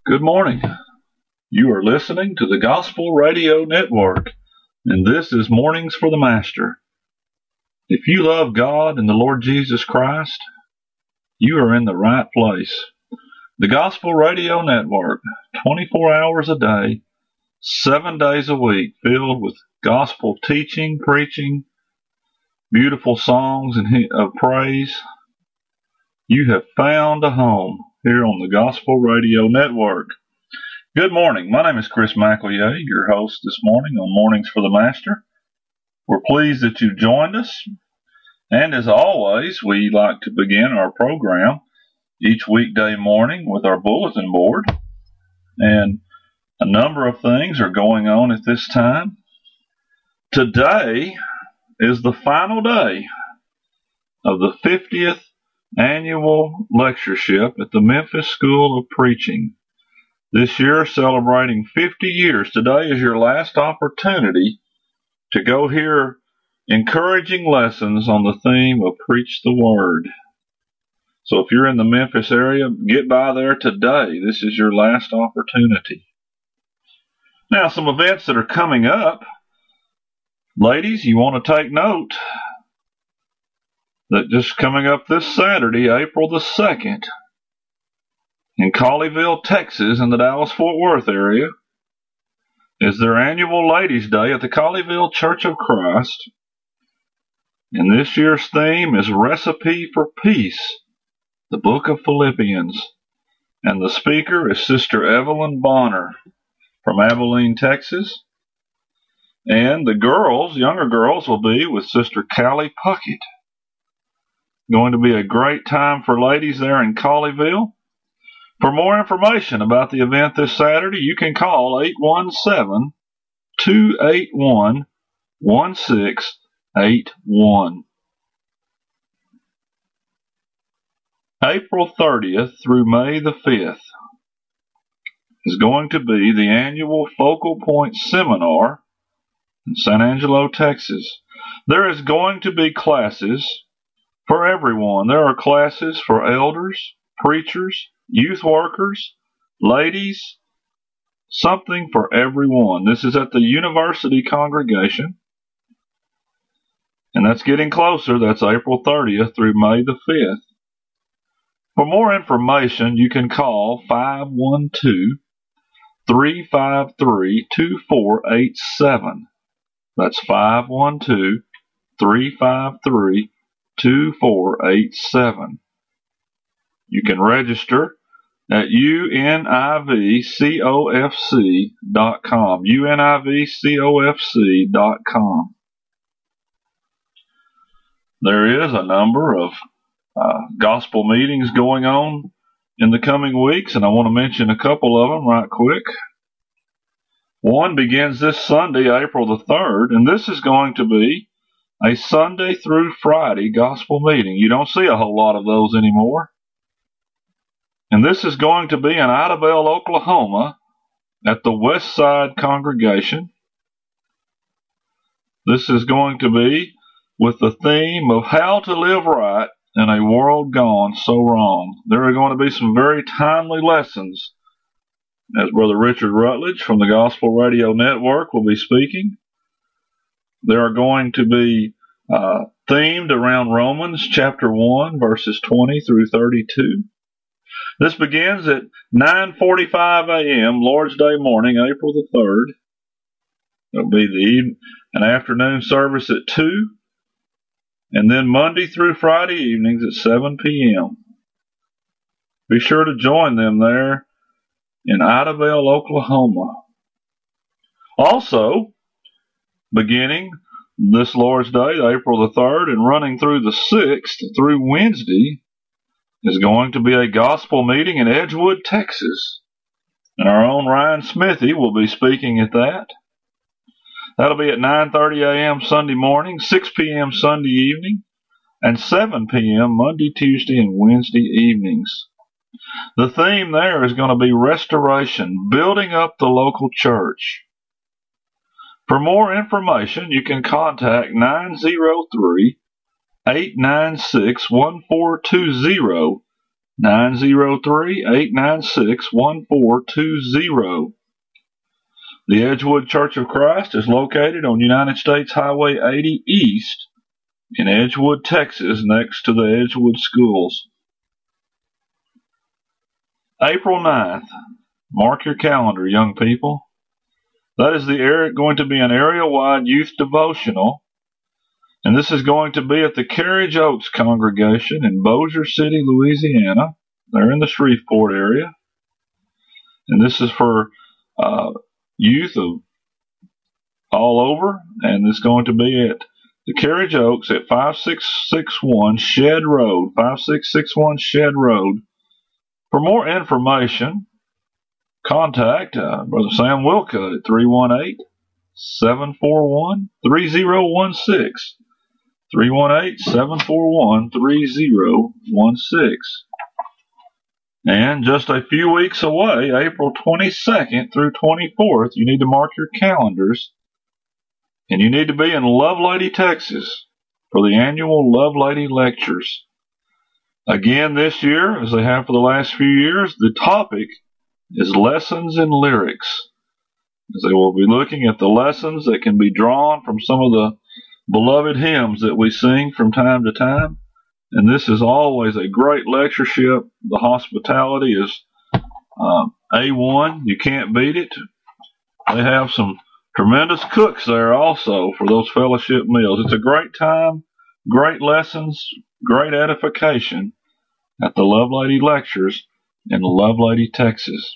Good morning. You are listening to the Gospel Radio Network, and this is Mornings for the Master. If you love God and the Lord Jesus Christ, you are in the right place. The Gospel Radio Network, 24 hours a day, 7 days a week, filled with gospel teaching, preaching, beautiful songs of praise. You have found a home here on the Gospel Radio Network. Good morning. My name is Chris McEllier, your host this morning on Mornings for the Master. We're pleased that you've joined us. And as always, we like to begin our program each weekday morning with our bulletin board. And a number of things are going on at this time. Today is the final day of the 50th annual lectureship at the Memphis School of Preaching. This year, celebrating 50 years, today is your last opportunity to go hear encouraging lessons on the theme of Preach the Word. So if you're in the Memphis area, get by there today. This is your last opportunity. Now, some events that are coming up. Ladies, you want to take note that just coming up this Saturday, April the 2nd, in Colleyville, Texas, in the Dallas-Fort Worth area, is their annual Ladies' Day at the Colleyville Church of Christ. And this year's theme is Recipe for Peace, the book of Philippians. And the speaker is Sister Evelyn Bonner from Abilene, Texas. And the girls, younger girls, will be with Sister Callie Puckett. Going to be a great time for ladies there in Colleyville. For more information about the event this Saturday, you can call 817-281-1681. April 30th through May the 5th is going to be the annual Focal Point Seminar in San Angelo, Texas. There is going to be classes for everyone. There are classes for elders, preachers, youth workers, ladies, something for everyone. This is at the University Congregation, and that's getting closer. That's April 30th through May the 5th. For more information, you can call 512-353-2487. That's 512-353-2487. You can register at univcofc.com. univcofc.com. There is a number of gospel meetings going on in the coming weeks, and I want to mention a couple of them right quick. One begins this Sunday, April the 3rd, and this is going to be a Sunday through Friday gospel meeting. You don't see a whole lot of those anymore. And this is going to be in Idabel, Oklahoma, at the West Side Congregation. This is going to be with the theme of How to Live Right in a World Gone So Wrong. There are going to be some very timely lessons, as Brother Richard Rutledge from the Gospel Radio Network will be speaking. They are going to be themed around Romans chapter 1, verses 20 through 32. This begins at 9:45 a.m., Lord's Day morning, April the 3rd. There'll be an afternoon service at 2, and then Monday through Friday evenings at 7 p.m. Be sure to join them there in Idabel, Oklahoma. Also, beginning this Lord's Day, April the 3rd, and running through the 6th through Wednesday, is going to be a gospel meeting in Edgewood, Texas. And our own Ryan Smithy will be speaking at that. That'll be at 9:30 a.m. Sunday morning, 6 p.m. Sunday evening, and 7 p.m. Monday, Tuesday, and Wednesday evenings. The theme there is going to be restoration, building up the local church. For more information, you can contact 903-896-1420. 903-896-1420. The Edgewood Church of Christ is located on United States Highway 80 East in Edgewood, Texas, next to the Edgewood Schools. April 9th. Mark your calendar, young people. That is going to be an area-wide youth devotional, and this is going to be at the Carriage Oaks congregation in Bossier City, Louisiana. They're in the Shreveport area, and this is for youth of all over, and it's going to be at the Carriage Oaks at 5661 Shed Road, 5661 Shed Road. For more information, contact Brother Sam Wilka at 318-741-3016, 318-741-3016. And just a few weeks away, April 22nd through 24th, you need to mark your calendars, and you need to be in Lovelady, Texas for the annual Lovelady Lectures. Again this year, as they have for the last few years, the topic is lessons in lyrics, as they will be looking at the lessons that can be drawn from some of the beloved hymns that we sing from time to time. And this is always a great lectureship. The hospitality is A1. You can't beat it. They have some tremendous cooks there also for those fellowship meals. It's a great time, great lessons, great edification at the Lovelady Lectures in Lovelady, Texas.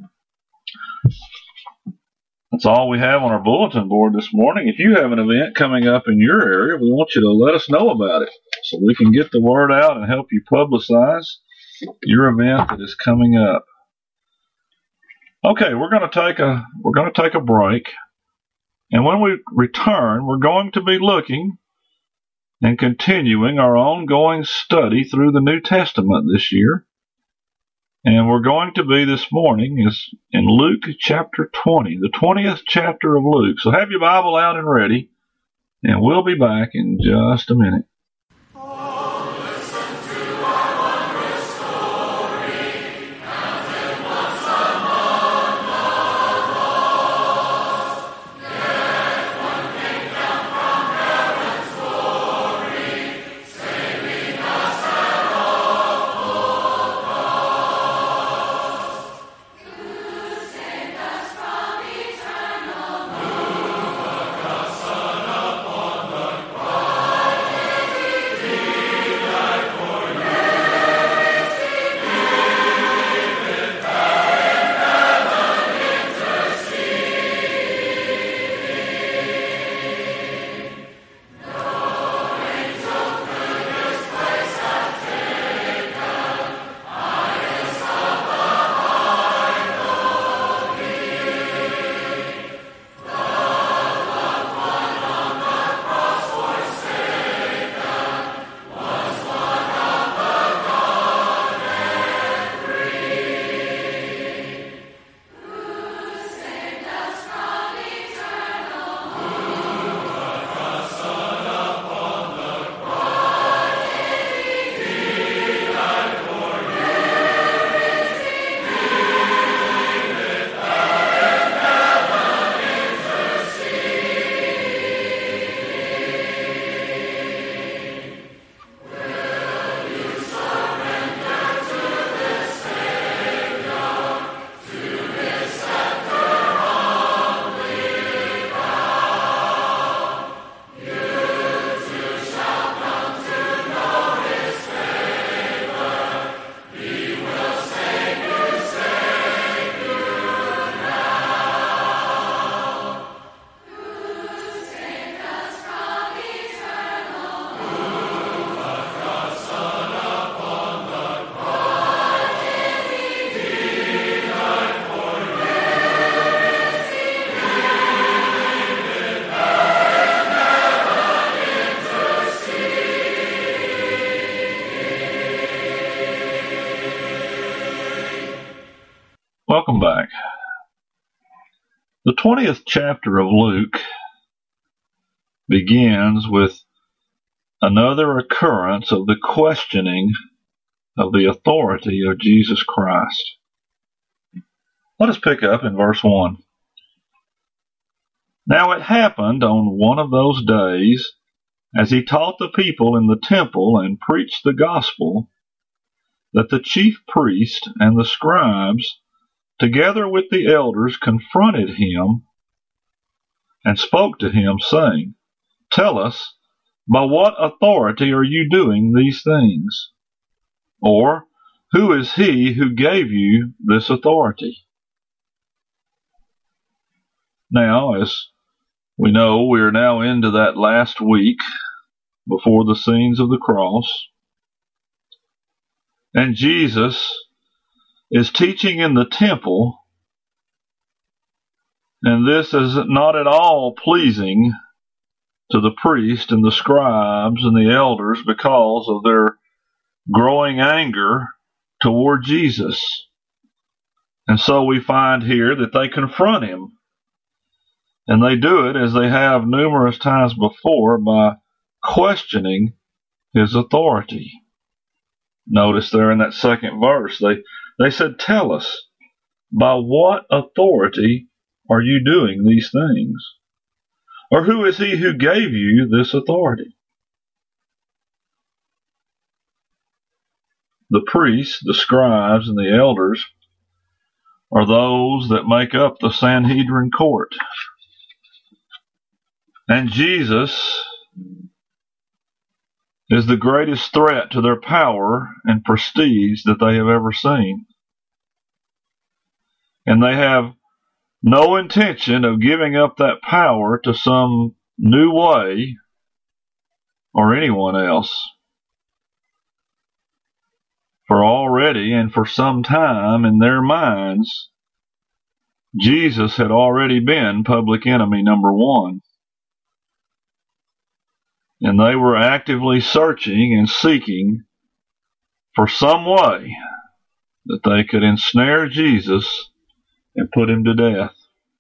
That's all we have on our bulletin board this morning. If you have an event coming up in your area, we want you to let us know about it so we can get the word out and help you publicize your event that is coming up. Okay, we're going to take a break, and when we return, we're going to be looking and continuing our ongoing study through the New Testament this year. And we're going to be this morning is in Luke chapter 20, the 20th chapter of Luke. So have your Bible out and ready, and we'll be back in just a minute. Welcome back. The 20th chapter of Luke begins with another occurrence of the questioning of the authority of Jesus Christ. Let us pick up in verse 1. Now it happened on one of those days, as he taught the people in the temple and preached the gospel, that the chief priest and the scribes, together with the elders, confronted him and spoke to him, saying, Tell us, by what authority are you doing these things? Or, who is he who gave you this authority? Now, as we know, we are now into that last week before the scenes of the cross. And Jesus is teaching in the temple, and this is not at all pleasing to the priest and the scribes and the elders because of their growing anger toward Jesus. And so we find here that they confront him. And they do it, as they have numerous times before, by questioning his authority. Notice there in that second verse, they said, Tell us, by what authority are you doing these things? Or who is he who gave you this authority? The priests, the scribes, and the elders are those that make up the Sanhedrin court. And Jesus is the greatest threat to their power and prestige that they have ever seen. And they have no intention of giving up that power to some new way or anyone else. For already and for some time in their minds, Jesus had already been public enemy number one. And they were actively searching and seeking for some way that they could ensnare Jesus and put him to death.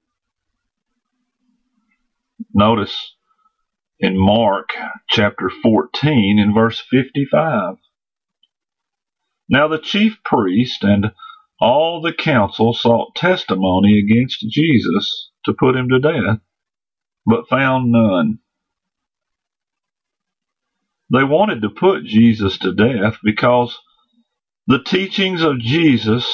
Notice in Mark chapter 14 in verse 55. Now the chief priest and all the council sought testimony against Jesus to put him to death, but found none. They wanted to put Jesus to death because the teachings of Jesus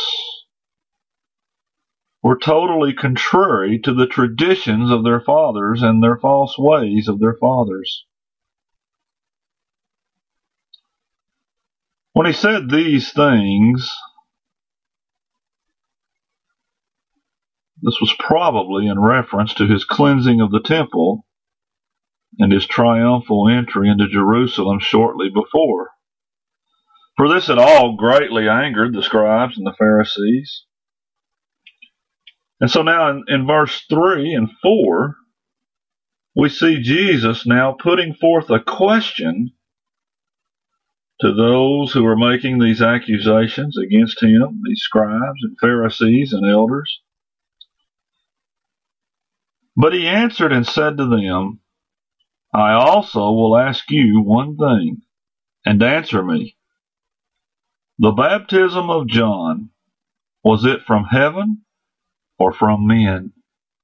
were totally contrary to the traditions of their fathers and their false ways of their fathers. When he said these things, this was probably in reference to his cleansing of the temple and his triumphal entry into Jerusalem shortly before. For this had all greatly angered the scribes and the Pharisees. And so now in verse 3 and 4, we see Jesus now putting forth a question to those who are making these accusations against him, these scribes and Pharisees and elders. But he answered and said to them, I also will ask you one thing, and answer me. The baptism of John, was it from heaven or from men?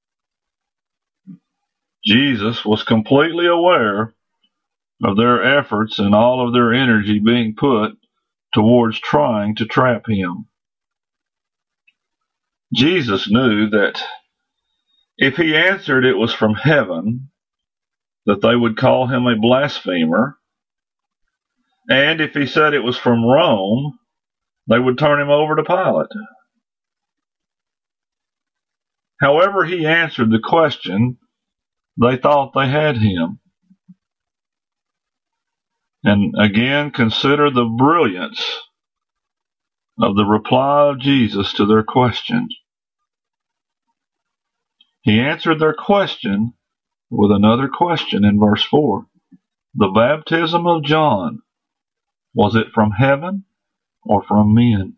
Jesus was completely aware of their efforts and all of their energy being put towards trying to trap him. Jesus knew that if he answered it was from heaven, that they would call him a blasphemer, and if he said it was from Rome, they would turn him over to Pilate. However he answered the question, they thought they had him. And again, consider the brilliance of the reply of Jesus to their question. He answered their question with another question in verse 4. The baptism of John, was it from heaven or from men?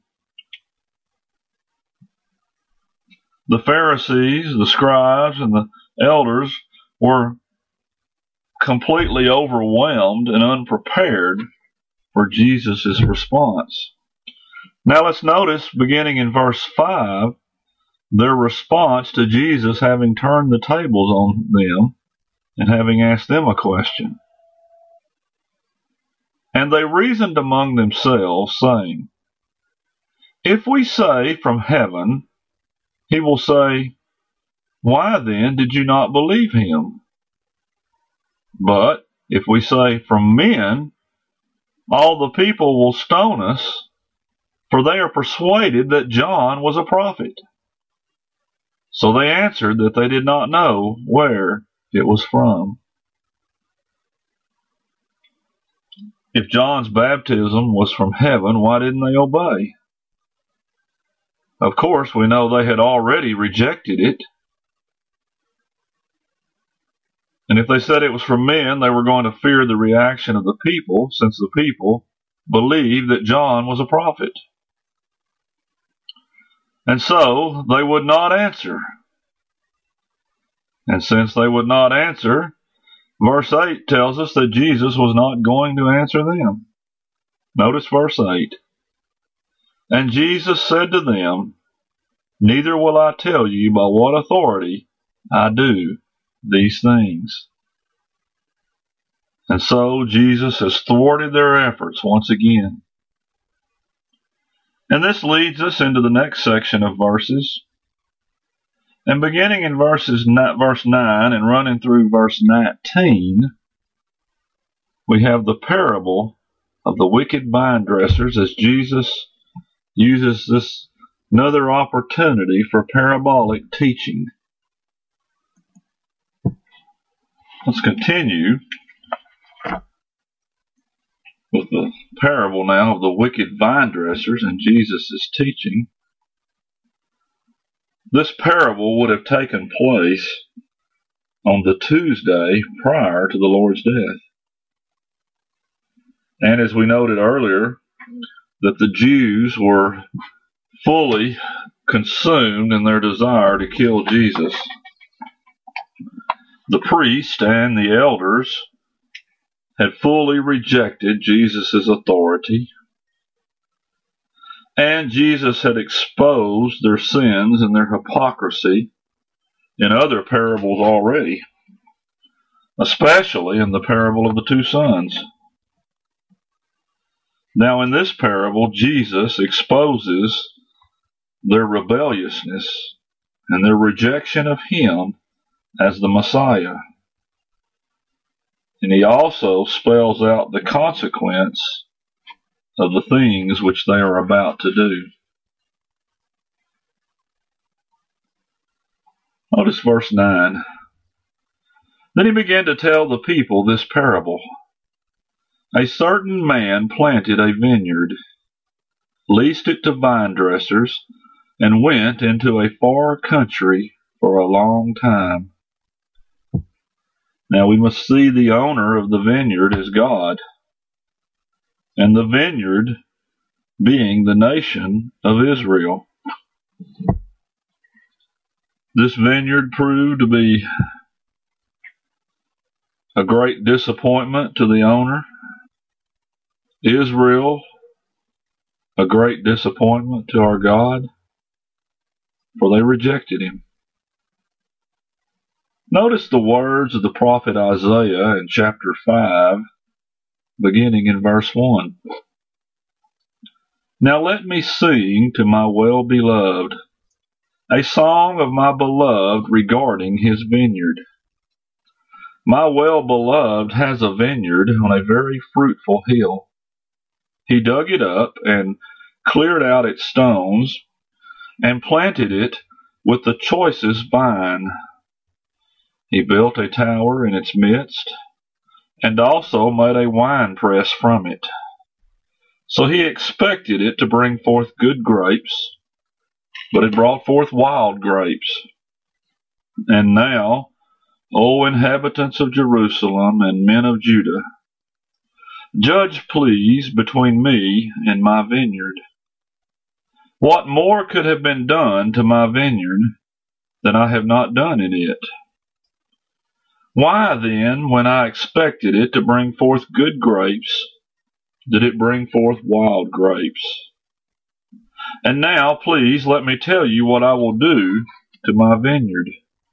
The Pharisees, the scribes, and the elders were completely overwhelmed and unprepared for Jesus' response. Now let's notice, beginning in verse 5, their response to Jesus having turned the tables on them and having asked them a question. And they reasoned among themselves, saying, If we say from heaven, he will say, Why then did you not believe him? But if we say from men, all the people will stone us, for they are persuaded that John was a prophet. So they answered that they did not know where it was from. If John's baptism was from heaven, why didn't they obey? Of course, we know they had already rejected it. And if they said it was from men, they were going to fear the reaction of the people, since the people believed that John was a prophet. And so they would not answer. And since they would not answer, verse 8 tells us that Jesus was not going to answer them. Notice verse 8. And Jesus said to them, Neither will I tell you by what authority I do these things. And so Jesus has thwarted their efforts once again. And this leads us into the next section of verses. And beginning in verse 9 and running through verse 19, we have the parable of the wicked vine dressers as Jesus uses this another opportunity for parabolic teaching. Let's continue with the parable now of the wicked vine dressers and Jesus' teaching. This parable would have taken place on the Tuesday prior to the Lord's death. And as we noted earlier, that the Jews were fully consumed in their desire to kill Jesus. The priest and the elders had fully rejected Jesus' authority, and Jesus had exposed their sins and their hypocrisy in other parables already, especially in the parable of the two sons. Now in this parable, Jesus exposes their rebelliousness and their rejection of him as the Messiah. And he also spells out the consequence of the things which they are about to do. Notice verse 9. Then he began to tell the people this parable. A certain man planted a vineyard, leased it to vine dressers, and went into a far country for a long time. Now we must see the owner of the vineyard as God, and the vineyard being the nation of Israel. This vineyard proved to be a great disappointment to the owner. Israel, a great disappointment to our God, for they rejected him. Notice the words of the prophet Isaiah in chapter 5, beginning in verse 1. Now let me sing to my well-beloved a song of my beloved regarding his vineyard. My well-beloved has a vineyard on a very fruitful hill. He dug it up and cleared out its stones and planted it with the choicest vine. He built a tower in its midst, and also made a winepress from it. So he expected it to bring forth good grapes, but it brought forth wild grapes. And now, O inhabitants of Jerusalem and men of Judah, judge please between me and my vineyard. What more could have been done to my vineyard than I have not done in it? Why then, when I expected it to bring forth good grapes, did it bring forth wild grapes? And now, please, let me tell you what I will do to my vineyard.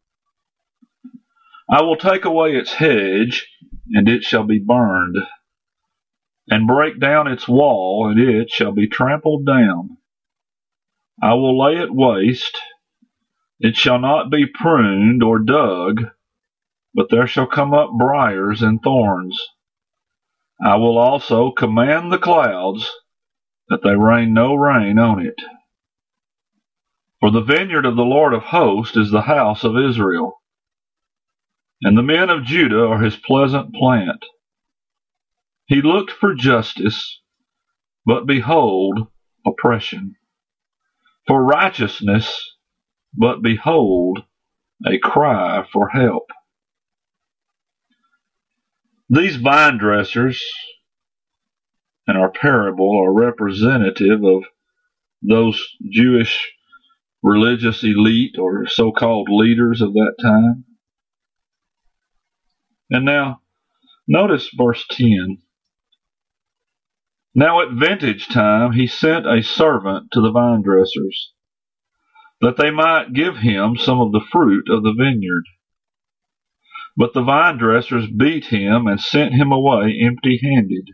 I will take away its hedge, and it shall be burned, and break down its wall, and it shall be trampled down. I will lay it waste, it shall not be pruned or dug, but there shall come up briars and thorns. I will also command the clouds, that they rain no rain on it. For the vineyard of the Lord of hosts is the house of Israel, and the men of Judah are his pleasant plant. He looked for justice, but behold, oppression. For righteousness, but behold, a cry for help. These vine dressers in our parable are representative of those Jewish religious elite or so-called leaders of that time. And now, notice verse 10. Now at vintage time he sent a servant to the vine dressers, that they might give him some of the fruit of the vineyard. But the vine dressers beat him and sent him away empty-handed.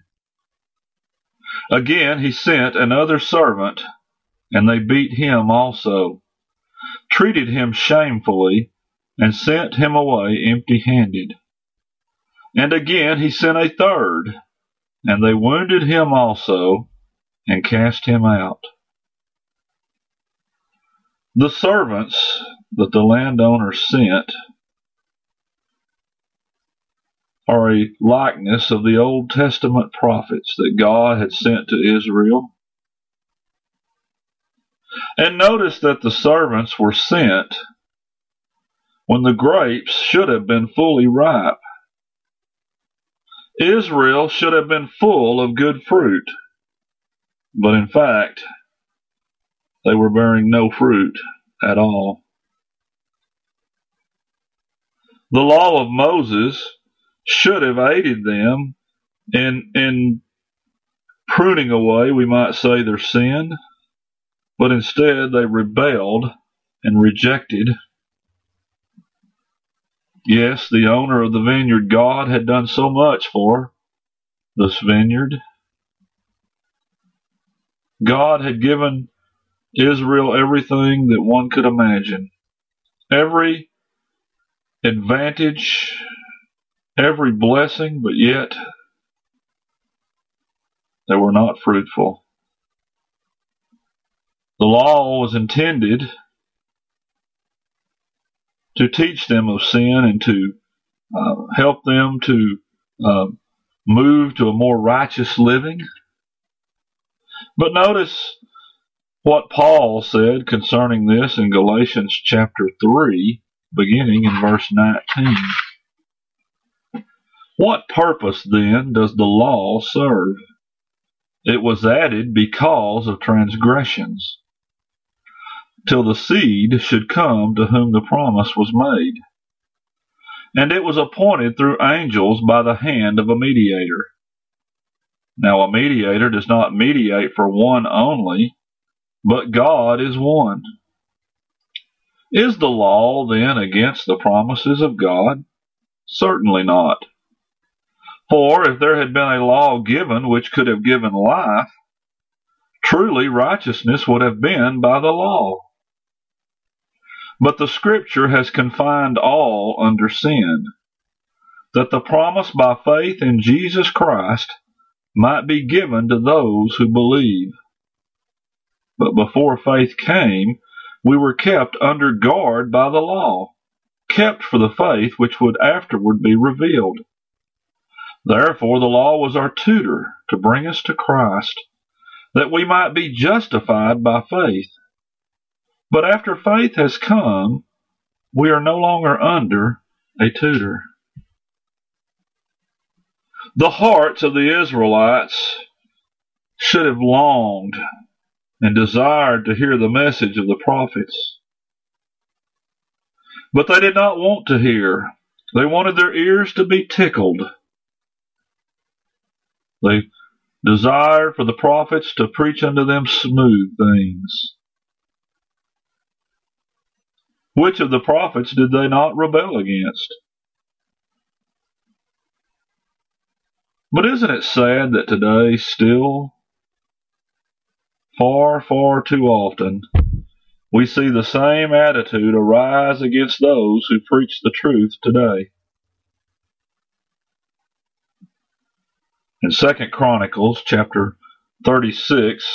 Again he sent another servant, and they beat him also, treated him shamefully, and sent him away empty-handed. And again he sent a third, and they wounded him also, and cast him out. The servants that the landowner sent are a likeness of the Old Testament prophets that God had sent to Israel. And notice that the servants were sent when the grapes should have been fully ripe. Israel should have been full of good fruit, but in fact, they were bearing no fruit at all. The law of Moses should have aided them in pruning away, we might say, their sin, but instead they rebelled and rejected. Yes, the owner of the vineyard, God, had done so much for this vineyard. God had given Israel everything that one could imagine. Every advantage, every blessing, but yet they were not fruitful. The law was intended to teach them of sin and to help them to move to a more righteous living. But notice what Paul said concerning this in Galatians chapter 3, beginning in verse 19. What purpose then does the law serve? It was added because of transgressions, till the seed should come to whom the promise was made. And it was appointed through angels by the hand of a mediator. Now a mediator does not mediate for one only, but God is one. Is the law then against the promises of God? Certainly not. For if there had been a law given which could have given life, truly righteousness would have been by the law. But the Scripture has confined all under sin, that the promise by faith in Jesus Christ might be given to those who believe. But before faith came, we were kept under guard by the law, kept for the faith which would afterward be revealed. Therefore the law was our tutor to bring us to Christ, that we might be justified by faith. But after faith has come, we are no longer under a tutor. The hearts of the Israelites should have longed and desired to hear the message of the prophets. But they did not want to hear. They wanted their ears to be tickled. They desired for the prophets to preach unto them smooth things. Which of the prophets did they not rebel against? But isn't it sad that today still, far, far too often, we see the same attitude arise against those who preach the truth today? In 2 Chronicles chapter 36,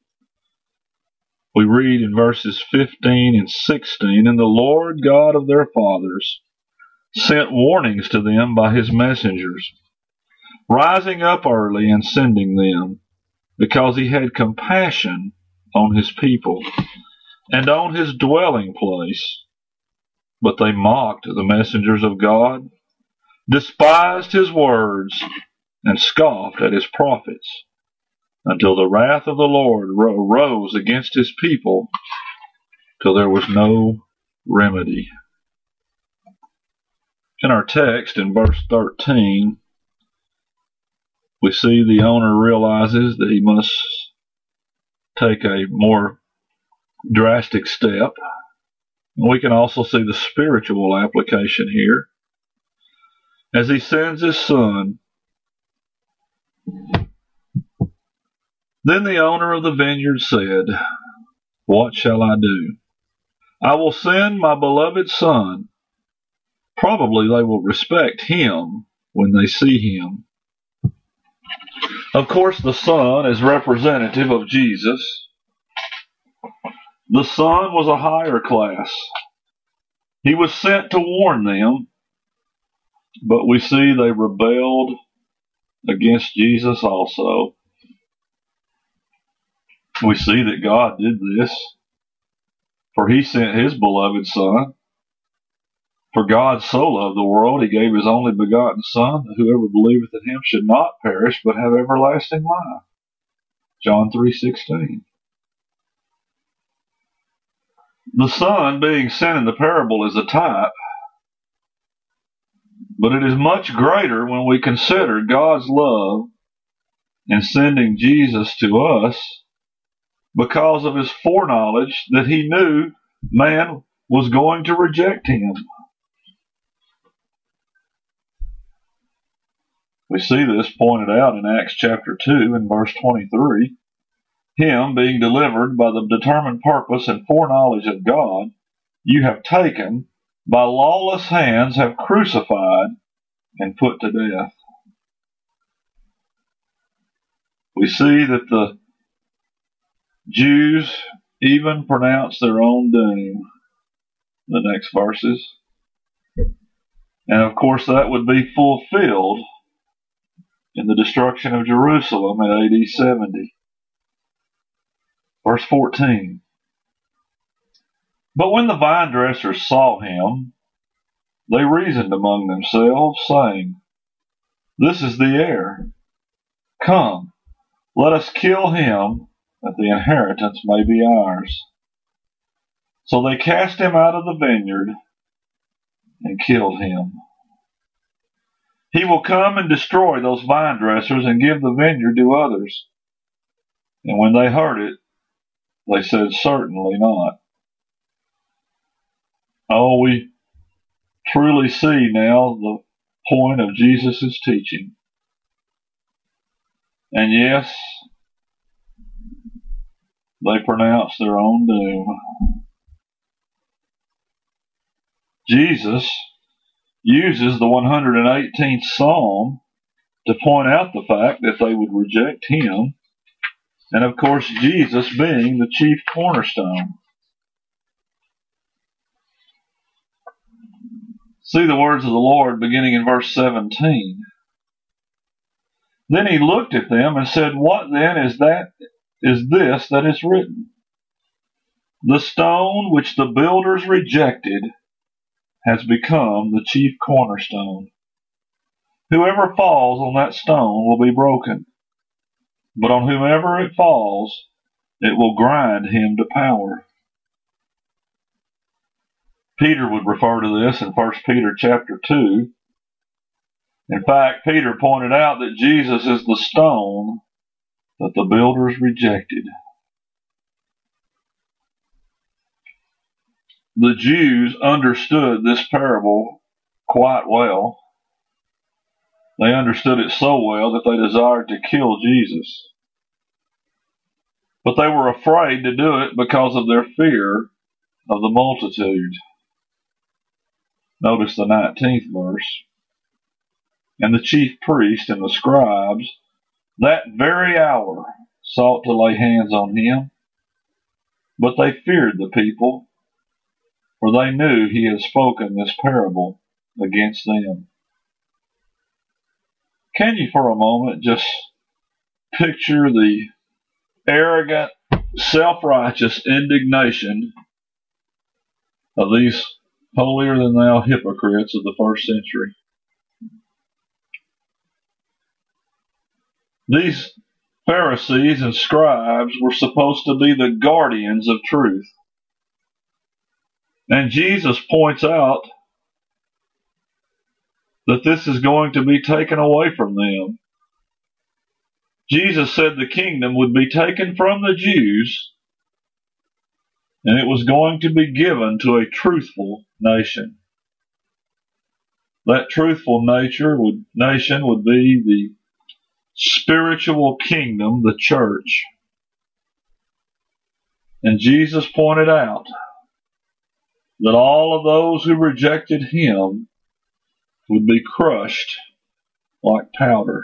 we read in verses 15 and 16, "And the Lord God of their fathers sent warnings to them by his messengers, rising up early and sending them, because he had compassion on his people and on his dwelling place. But they mocked the messengers of God, despised his words, and scoffed at his prophets, until the wrath of the Lord rose against his people, till there was no remedy." In our text, in verse 13, we see the owner realizes that he must take a more drastic step. We can also see the spiritual application here, as he sends his son. Then the owner of the vineyard said, "What shall I do? I will send my beloved son. Probably they will respect him when they see him." Of course, the Son is representative of Jesus. The Son was a higher class. He was sent to warn them, but we see they rebelled against Jesus also. We see that God did this, for he sent his beloved Son. For God so loved the world, he gave his only begotten Son, that whoever believeth in him should not perish, but have everlasting life. John 3:16. The Son being sent in the parable is a type, but it is much greater when we consider God's love in sending Jesus to us, because of his foreknowledge that he knew man was going to reject him. We see this pointed out in Acts chapter 2 and verse 23. "Him being delivered by the determined purpose and foreknowledge of God, you have taken, by lawless hands have crucified and put to death." We see that the Jews even pronounce their own doom. The next verses. And of course that would be fulfilled in the destruction of Jerusalem in AD 70. Verse 14. "But when the vine dressers saw him, they reasoned among themselves, saying, This is the heir. Come, let us kill him, that the inheritance may be ours. So they cast him out of the vineyard and killed him. He will come and destroy those vine dressers and give the vineyard to others." And when they heard it, they said, "Certainly not." Oh, we truly see now the point of Jesus' teaching. And yes, they pronounce their own doom. Jesus uses the 118th Psalm to point out the fact that they would reject him, and of course Jesus being the chief cornerstone. See the words of the Lord beginning in verse 17. "Then he looked at them and said, What then is this that is written? The stone which the builders rejected has become the chief cornerstone. Whoever falls on that stone will be broken, but on whomever it falls, it will grind him to powder." Peter would refer to this in 1 Peter chapter 2. In fact, Peter pointed out that Jesus is the stone that the builders rejected. The Jews understood this parable quite well. They understood it so well that they desired to kill Jesus. But they were afraid to do it because of their fear of the multitude. Notice the 19th verse. And the chief priests and the scribes that very hour sought to lay hands on him, but they feared the people, for they knew he had spoken this parable against them. Can you for a moment just picture the arrogant, self-righteous indignation of these holier-than-thou hypocrites of the first century? These Pharisees and scribes were supposed to be the guardians of truth. And Jesus points out that this is going to be taken away from them. Jesus said the kingdom would be taken from the Jews, and it was going to be given to a truthful nation. That truthful nation would be the spiritual kingdom, the church. And Jesus pointed out that all of those who rejected him would be crushed like powder.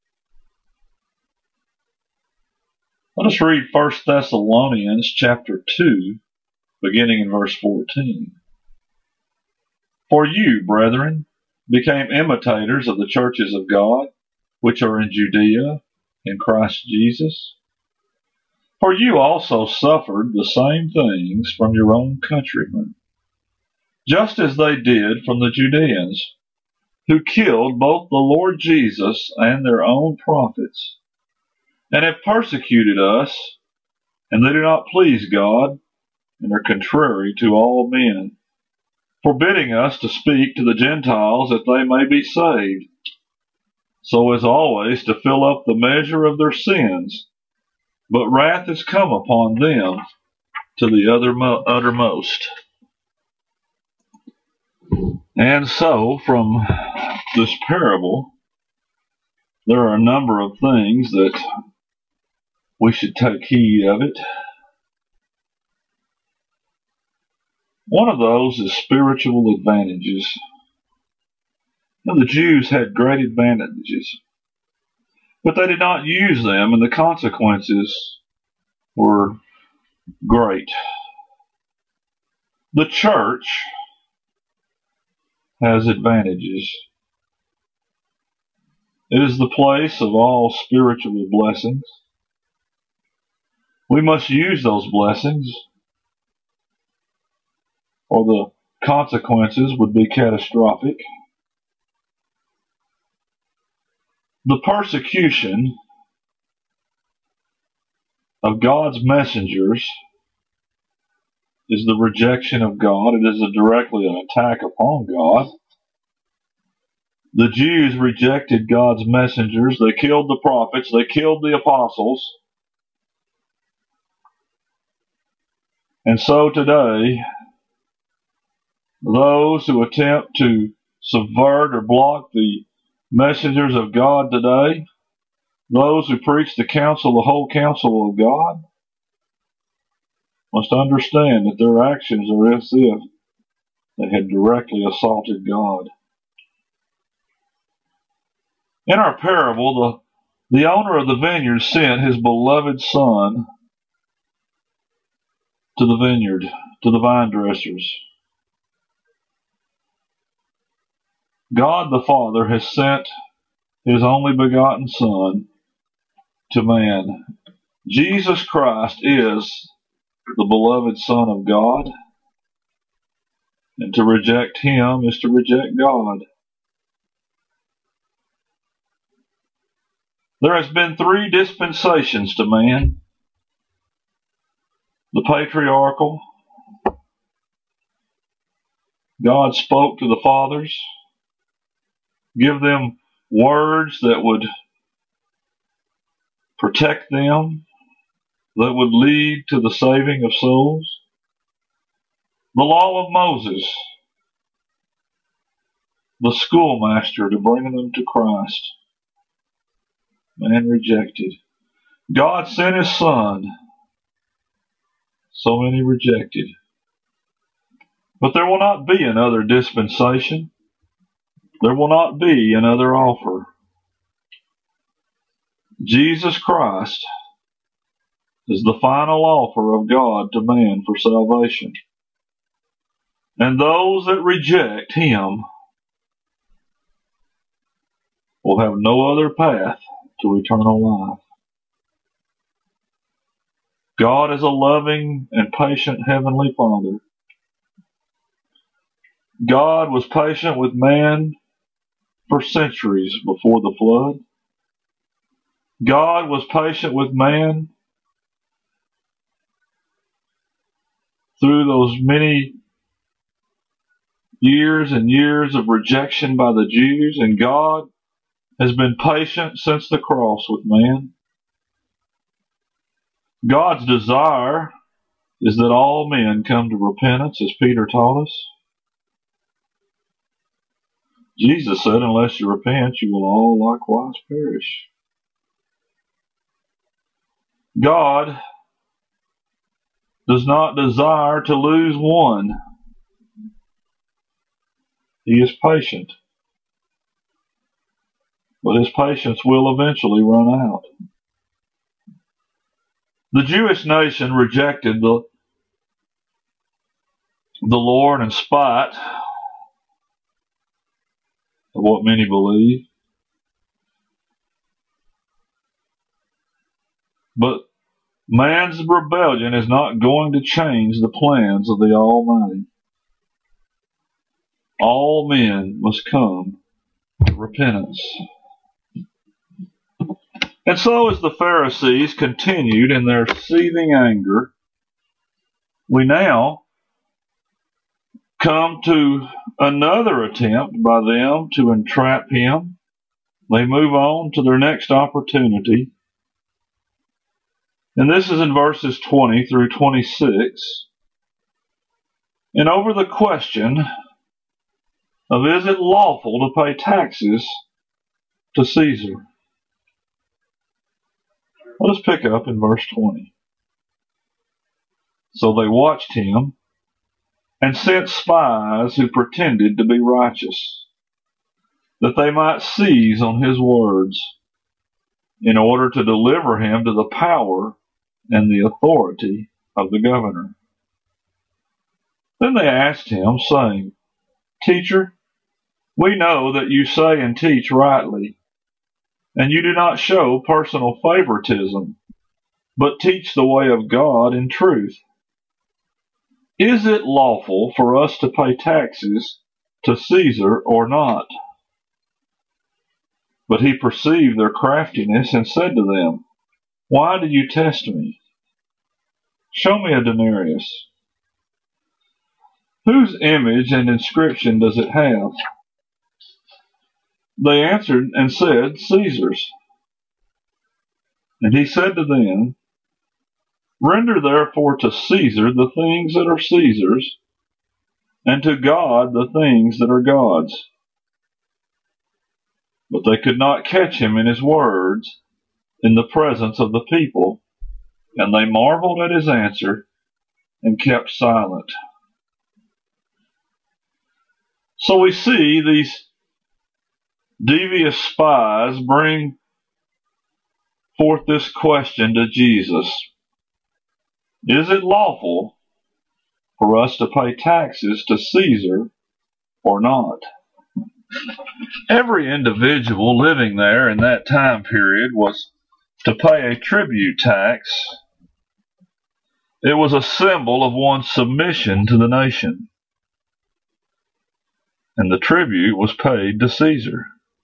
Let us read 1 Thessalonians chapter 2, beginning in verse 14. For you, brethren, became imitators of the churches of God, which are in Judea, in Christ Jesus. For you also suffered the same things from your own countrymen, just as they did from the Judeans, who killed both the Lord Jesus and their own prophets, and have persecuted us, and they do not please God, and are contrary to all men, forbidding us to speak to the Gentiles that they may be saved, so as always to fill up the measure of their sins. But wrath has come upon them to the uttermost. And so, from this parable, there are a number of things that we should take heed of it. One of those is spiritual advantages. Now, the Jews had great advantages, but they did not use them, and the consequences were great. The church has advantages. It is the place of all spiritual blessings. We must use those blessings, or the consequences would be catastrophic. The persecution of God's messengers is the rejection of God. It is directly an attack upon God. The Jews rejected God's messengers. They killed the prophets. They killed the apostles. And so today, those who attempt to subvert or block the messengers of God today, those who preach the whole counsel of God, must understand that their actions are as if they had directly assaulted God. In our parable, the owner of the vineyard sent his beloved son to the vineyard, to the vine dressers. God the Father has sent his only begotten Son to man. Jesus Christ is the beloved Son of God, and to reject him is to reject God. There has been 3 dispensations to man. The patriarchal. God spoke to the fathers, give them words that would protect them, that would lead to the saving of souls. The law of Moses, the schoolmaster to bring them to Christ. Man rejected. God sent His Son. So many rejected. But there will not be another dispensation. There will not be another offer. Jesus Christ is the final offer of God to man for salvation. And those that reject Him will have no other path to eternal life. God is a loving and patient Heavenly Father. God was patient with man for centuries before the flood. God was patient with man through those many years and years of rejection by the Jews, and God has been patient since the cross with man. God's desire is that all men come to repentance, as Peter taught us. Jesus said, unless you repent, you will all likewise perish. God does not desire to lose one. He is patient. But His patience will eventually run out. The Jewish nation rejected the Lord in spite of what many believe. But man's rebellion is not going to change the plans of the Almighty. All men must come to repentance. And so as the Pharisees continued in their seething anger, we now come to another attempt by them to entrap Him. They move on to their next opportunity. And this is in verses 20 through 26. And over the question of is it lawful to pay taxes to Caesar? Let us pick up in verse 20. So they watched Him and sent spies who pretended to be righteous, that they might seize on His words, in order to deliver Him to the power and the authority of the governor. Then they asked Him, saying, Teacher, we know that you say and teach rightly, and you do not show personal favoritism, but teach the way of God in truth. Is it lawful for us to pay taxes to Caesar or not? But He perceived their craftiness and said to them, Why do you test me? Show me a denarius. Whose image and inscription does it have? They answered and said, Caesar's. And He said to them, Render therefore to Caesar the things that are Caesar's, and to God the things that are God's. But they could not catch Him in His words in the presence of the people, and they marveled at His answer and kept silent. So we see these devious spies bring forth this question to Jesus. Is it lawful for us to pay taxes to Caesar or not? Every individual living there in that time period was to pay a tribute tax. It was a symbol of one's submission to the nation. And the tribute was paid to Caesar.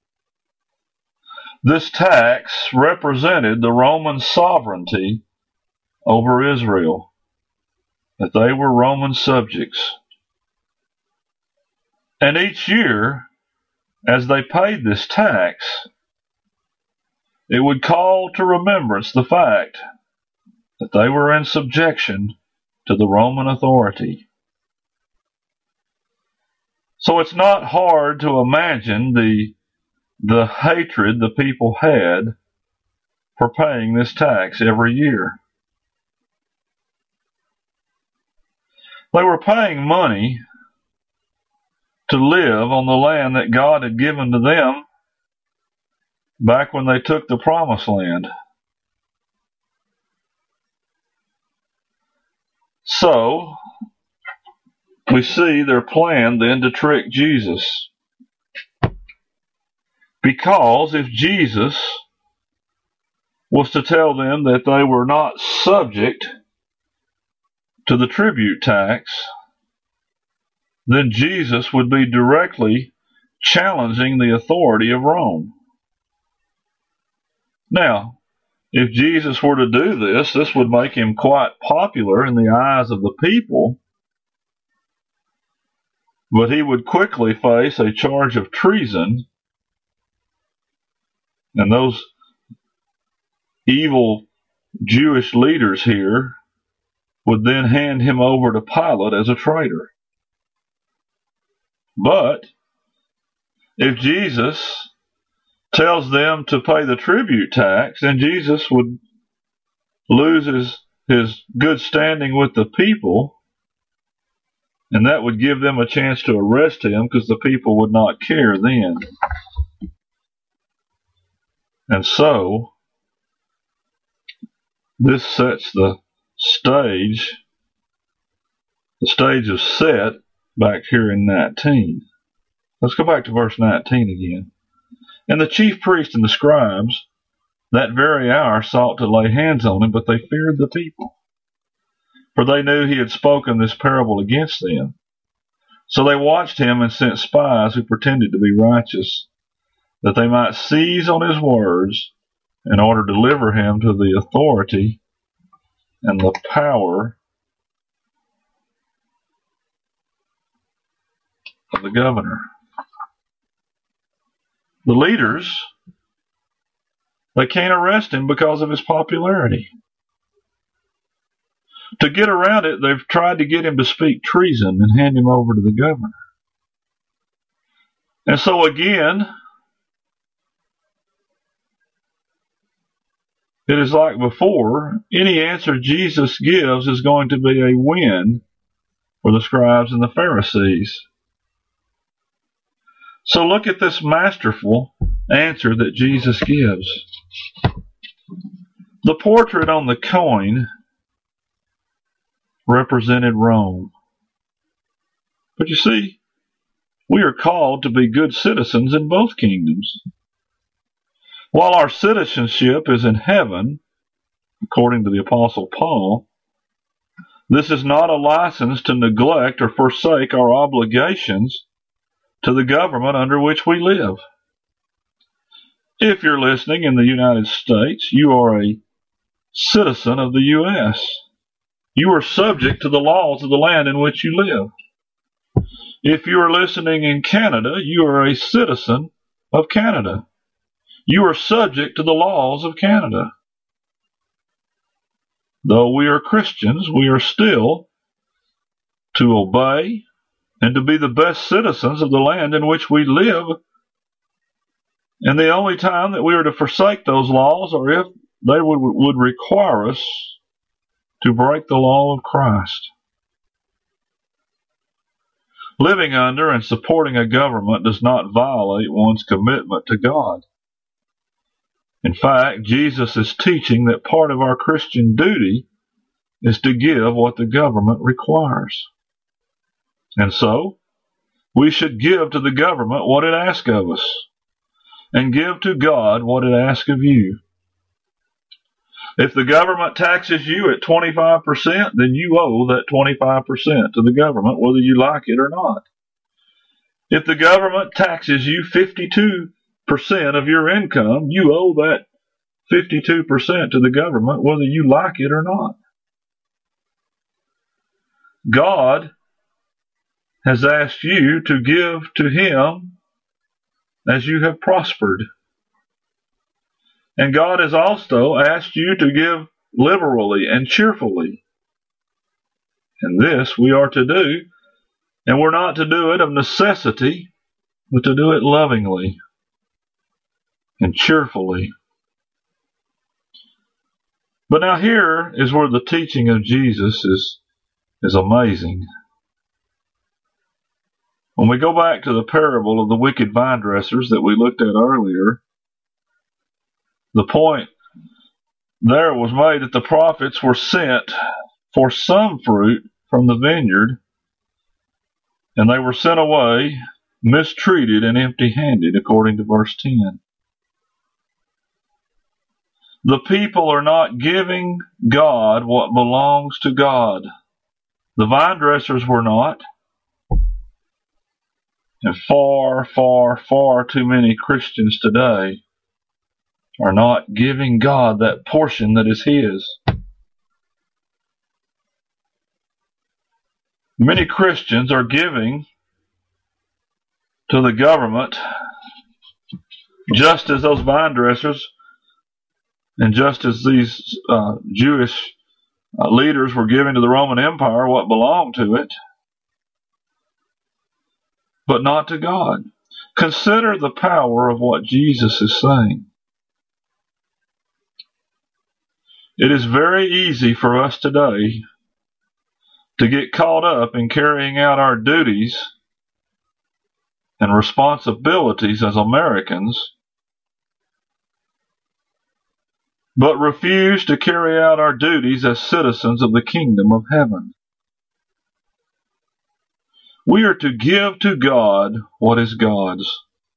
This tax represented the Roman sovereignty over Israel, that they were Roman subjects. And each year, as they paid this tax, it would call to remembrance the fact that they were in subjection to the Roman authority. So it's not hard to imagine the hatred the people had for paying this tax every year. They were paying money to live on the land that God had given to them back when they took the Promised Land. So, we see their plan then to trick Jesus. Because if Jesus was to tell them that they were not subject to the tribute tax, then Jesus would be directly challenging the authority of Rome. Now, if Jesus were to do this, this would make him quite popular in the eyes of the people, but he would quickly face a charge of treason, and those evil Jewish leaders here would then hand him over to Pilate as a traitor. But if Jesus tells them to pay the tribute tax, then Jesus would lose his good standing with the people, and that would give them a chance to arrest him because the people would not care then. And so, this sets the stage. The stage is set back here in 19. Let's go back to verse 19 again. And the chief priests and the scribes that very hour sought to lay hands on him, but they feared the people, for they knew he had spoken this parable against them. So they watched him and sent spies who pretended to be righteous, that they might seize on his words in order to deliver him to the authority and the power of the governor. The leaders, they can't arrest him because of his popularity. To get around it, they've tried to get him to speak treason and hand him over to the governor. And so again, it is like before, any answer Jesus gives is going to be a win for the scribes and the Pharisees. So look at this masterful answer that Jesus gives. The portrait on the coin represented Rome. But you see, we are called to be good citizens in both kingdoms. While our citizenship is in heaven, according to the Apostle Paul, this is not a license to neglect or forsake our obligations to the government under which we live. If you're listening in the United States, you are a citizen of the U.S. You are subject to the laws of the land in which you live. If you are listening in Canada, you are a citizen of Canada. You are subject to the laws of Canada. Though we are Christians, we are still to obey and to be the best citizens of the land in which we live. And the only time that we are to forsake those laws are if they would require us to break the law of Christ. Living under and supporting a government does not violate one's commitment to God. In fact, Jesus is teaching that part of our Christian duty is to give what the government requires. And so, we should give to the government what it asks of us, and give to God what it asks of you. If the government taxes you at 25%, then you owe that 25% to the government, whether you like it or not. If the government taxes you 52% of your income, you owe that 52% to the government, whether you like it or not. God has asked you to give to Him as you have prospered. And God has also asked you to give liberally and cheerfully. And this we are to do, and we're not to do it of necessity, but to do it lovingly and cheerfully. But now here is where the teaching of Jesus is amazing. When we go back to the parable of the wicked vine dressers that we looked at earlier, the point there was made that the prophets were sent for some fruit from the vineyard, and they were sent away mistreated and empty-handed, according to verse 10. The people are not giving God what belongs to God. The vine dressers were not. And far, far, far too many Christians today are not giving God that portion that is His. Many Christians are giving to the government just as those vine dressers and just as these Jewish leaders were giving to the Roman Empire what belonged to it, but not to God. Consider the power of what Jesus is saying. It is very easy for us today to get caught up in carrying out our duties and responsibilities as Americans, but refuse to carry out our duties as citizens of the kingdom of heaven. We are to give to God what is God's.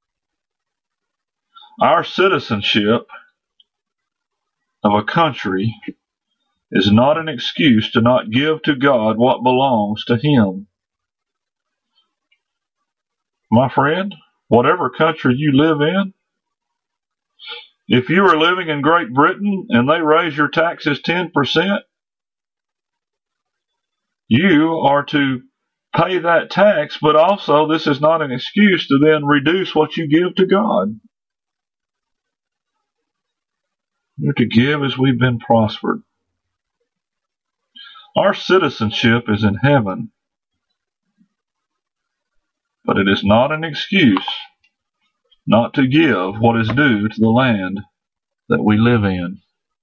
Our citizenship of a country is not an excuse to not give to God what belongs to Him. My friend, whatever country you live in, if you are living in Great Britain and they raise your taxes 10%, you are to pay that tax, but also this is not an excuse to then reduce what you give to God. You're to give as we've been prospered. Our citizenship is in heaven, but it is not an excuse not to give what is due to the land that we live in.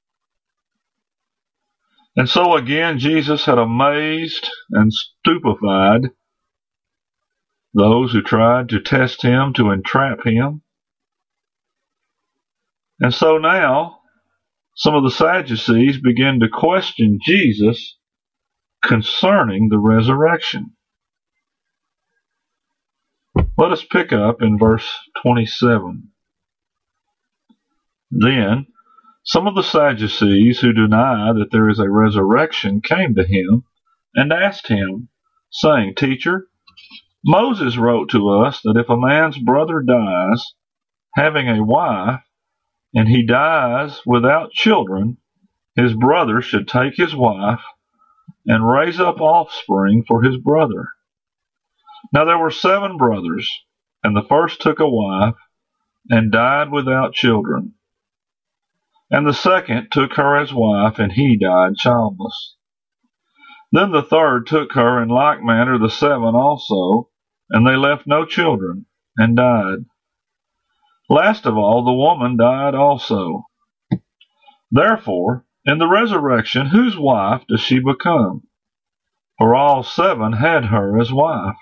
And so again, Jesus had amazed and stupefied those who tried to test Him, to entrap Him. And so now, some of the Sadducees begin to question Jesus concerning the resurrection. Let us pick up in verse 27. Then some of the Sadducees who deny that there is a resurrection came to Him and asked Him, saying, Teacher, Moses wrote to us that if a man's brother dies, having a wife, and he dies without children, his brother should take his wife and raise up offspring for his brother. Now there were 7 brothers, and the first took a wife and died without children. And the second took her as wife, and he died childless. Then the third took her in like manner the 7 also, and they left no children, and died. Last of all, the woman died also. Therefore, in the resurrection, whose wife does she become? For all 7 had her as wife.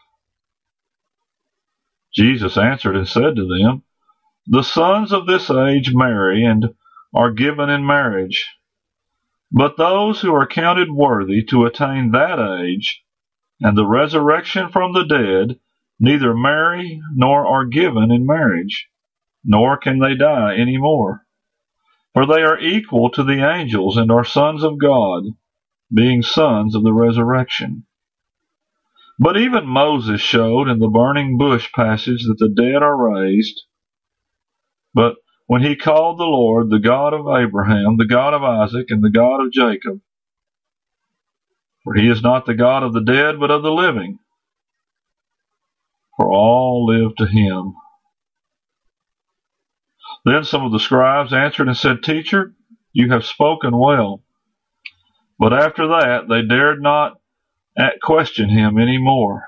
Jesus answered and said to them, The sons of this age marry and are given in marriage. But those who are counted worthy to attain that age and the resurrection from the dead neither marry nor are given in marriage, nor can they die any more. For they are equal to the angels and are sons of God, being sons of the resurrection. But even Moses showed in the burning bush passage that the dead are raised. But when he called the Lord the God of Abraham, the God of Isaac, and the God of Jacob, for He is not the God of the dead, but of the living, for all live to Him. Then some of the scribes answered and said, Teacher, you have spoken well. But after that they dared not question him any more.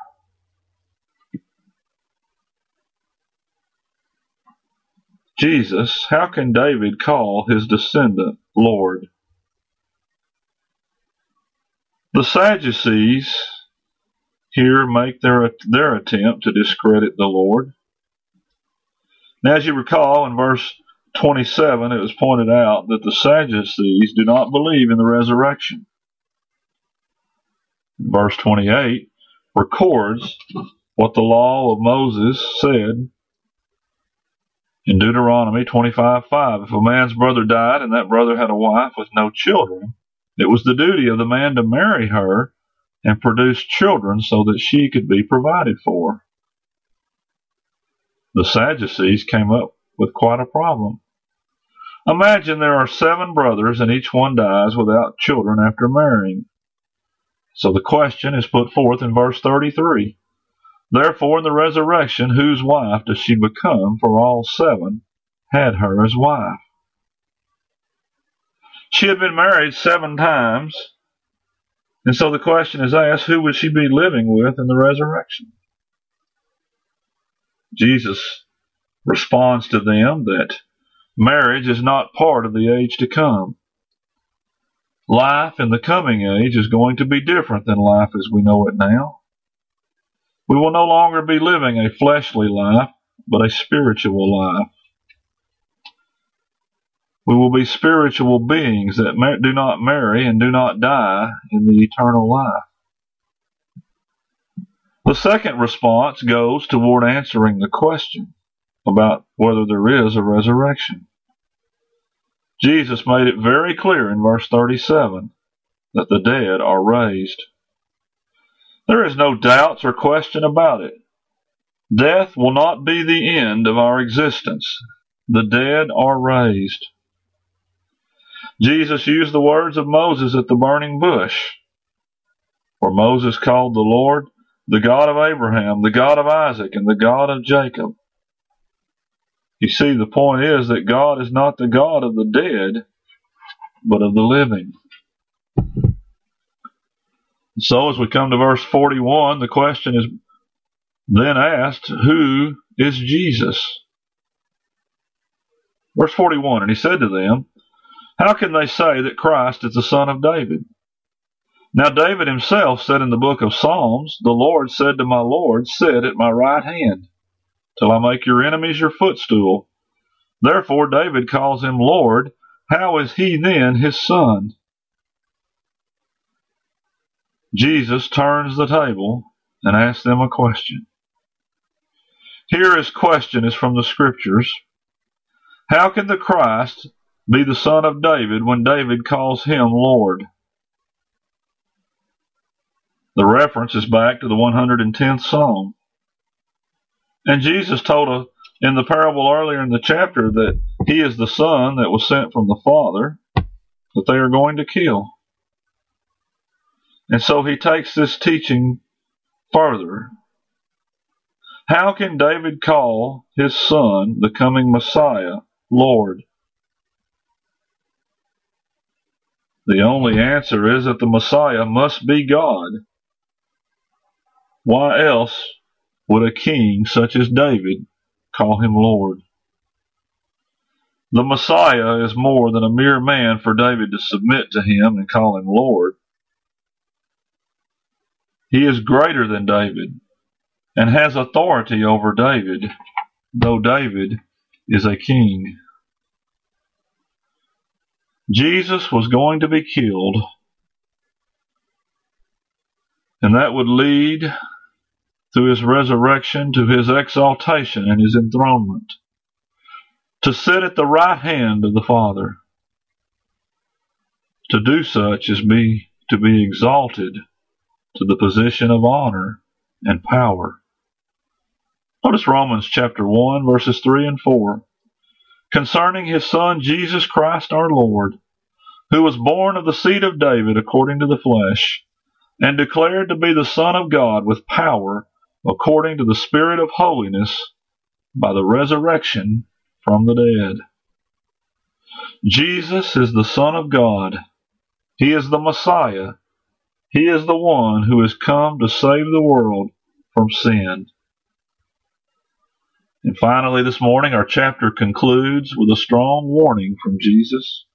Jesus, how can David call his descendant Lord? The Sadducees here make their attempt to discredit the Lord. Now, as you recall, in verse 27, it was pointed out that the Sadducees do not believe in the resurrection. Verse 28 records what the law of Moses said in Deuteronomy 25:5. If a man's brother died and that brother had a wife with no children, it was the duty of the man to marry her and produce children so that she could be provided for. The Sadducees came up with quite a problem. Imagine there are 7 brothers and each one dies without children after marrying. So the question is put forth in verse 33. Therefore, in the resurrection, whose wife does she become? For all 7 had her as wife. She had been married 7 times, and so the question is asked, who would she be living with in the resurrection? Jesus responds to them that marriage is not part of the age to come. Life in the coming age is going to be different than life as we know it now. We will no longer be living a fleshly life, but a spiritual life. We will be spiritual beings that do not marry and do not die in the eternal life. The second response goes toward answering the question about whether there is a resurrection. Jesus made it very clear in verse 37 that the dead are raised. There is no doubts or question about it. Death will not be the end of our existence. The dead are raised. Jesus used the words of Moses at the burning bush, where Moses called the Lord the God of Abraham, the God of Isaac, and the God of Jacob. You see, the point is that God is not the God of the dead, but of the living. So as we come to verse 41, the question is then asked, who is Jesus? Verse 41, and he said to them, how can they say that Christ is the son of David? Now David himself said in the book of Psalms, the Lord said to my Lord, sit at my right hand, till I make your enemies your footstool. Therefore David calls him Lord. How is he then his son? Jesus turns the table and asks them a question. Here his question is from the Scriptures. How can the Christ be the son of David when David calls him Lord? The reference is back to the 110th Psalm. And Jesus told in the parable earlier in the chapter that he is the son that was sent from the Father that they are going to kill. And so he takes this teaching further. How can David call his son, the coming Messiah, Lord? The only answer is that the Messiah must be God. Why else would a king such as David call him Lord? The Messiah is more than a mere man for David to submit to him and call him Lord. He is greater than David and has authority over David, though David is a king. Jesus was going to be killed, and that would lead through his resurrection to his exaltation and his enthronement, to sit at the right hand of the Father. To do such is to be exalted to the position of honor and power. Notice Romans chapter 1, verses 3 and 4. Concerning his Son, Jesus Christ our Lord, who was born of the seed of David according to the flesh, and declared to be the Son of God with power according to the Spirit of holiness by the resurrection from the dead. Jesus is the Son of God. He is the Messiah. He is the one who has come to save the world from sin. And finally, this morning, our chapter concludes with a strong warning from Jesus.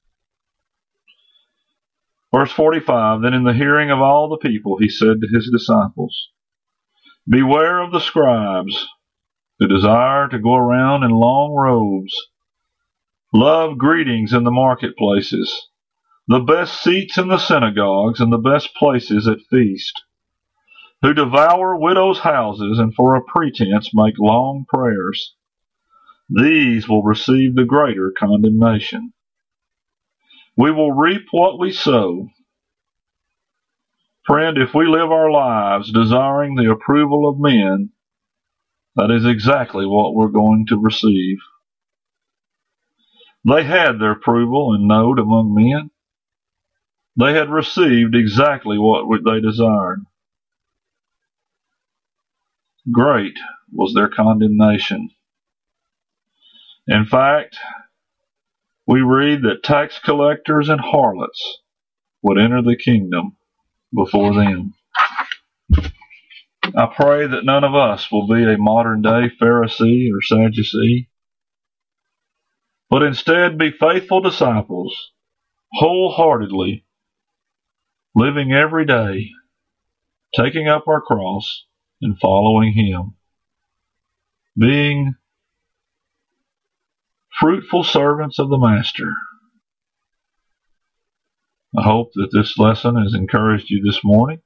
Verse 45, Then in the hearing of all the people, he said to his disciples, Beware of the scribes who desire to go around in long robes, love greetings in the marketplaces, the best seats in the synagogues, and the best places at feast, who devour widows' houses and for a pretense make long prayers. These will receive the greater condemnation. We will reap what we sow. Friend, if we live our lives desiring the approval of men, that is exactly what we're going to receive. They had their approval and note among men. They had received exactly what they desired. Great was their condemnation. In fact, we read that tax collectors and harlots would enter the kingdom before them. I pray that none of us will be a modern-day Pharisee or Sadducee, but instead be faithful disciples, wholeheartedly, living every day, taking up our cross and following Him, being fruitful servants of the Master. I hope that this lesson has encouraged you this morning.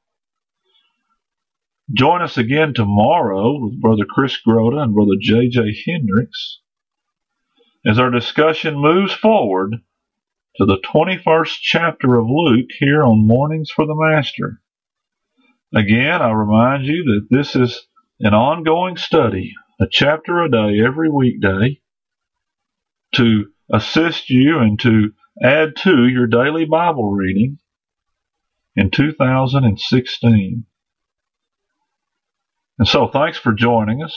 Join us again tomorrow with Brother Chris Groda and Brother J.J. Hendricks as our discussion moves forward to the 21st chapter of Luke here on Mornings for the Master. Again, I remind you that this is an ongoing study, a chapter a day every weekday, to assist you and to add to your daily Bible reading in 2016. And so, thanks for joining us.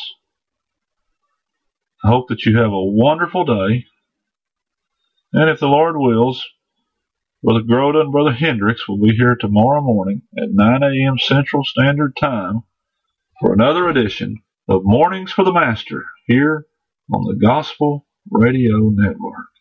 I hope that you have a wonderful day. And if the Lord wills, Brother Groda and Brother Hendricks will be here tomorrow morning at 9 a.m. Central Standard Time for another edition of Mornings for the Master here on the Gospel Radio Network.